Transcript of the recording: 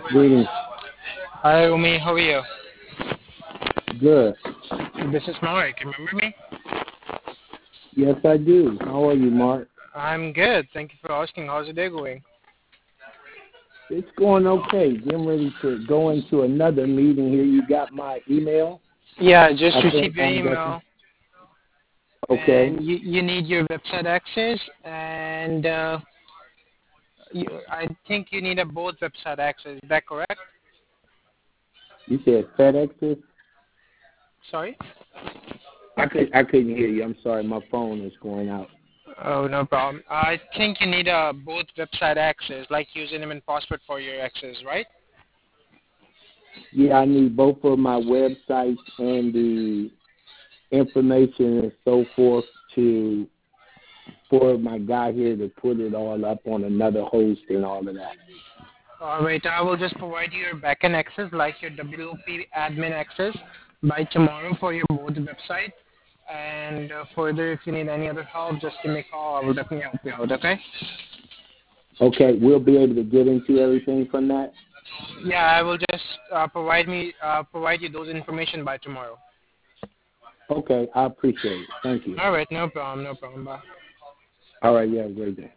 Greetings. Hi, Umi. How are you? Good. This is Mark. Remember me? Yes, I do. How are you, Mark? I'm good. Thank you for asking. How's the day going? It's going okay. Getting ready to go into another meeting here. You got my email? Yeah, I just I think received your I'm guessing. email, Okay. and you need your website access, and I think you need a both website access. Is that correct? You said FedExes? Sorry? I couldn't hear you. I'm sorry. My phone is going out. Oh, no problem. I think you need a both website access, like username and password for your access, right? Yeah, I need both of my websites and the information and so forth to for my guy here to put it all up on another host and all of that. All right, I will just provide you your backend access, like your WP admin access, by tomorrow for your both website. And further, if you need any other help, just give me a call. I will definitely help you out. Okay? Okay, we'll be able to get into everything from that. Yeah, I will just provide you those information by tomorrow. Okay, I appreciate it. Thank you. All right, no problem, no problem. Bye. All right, you have a great day.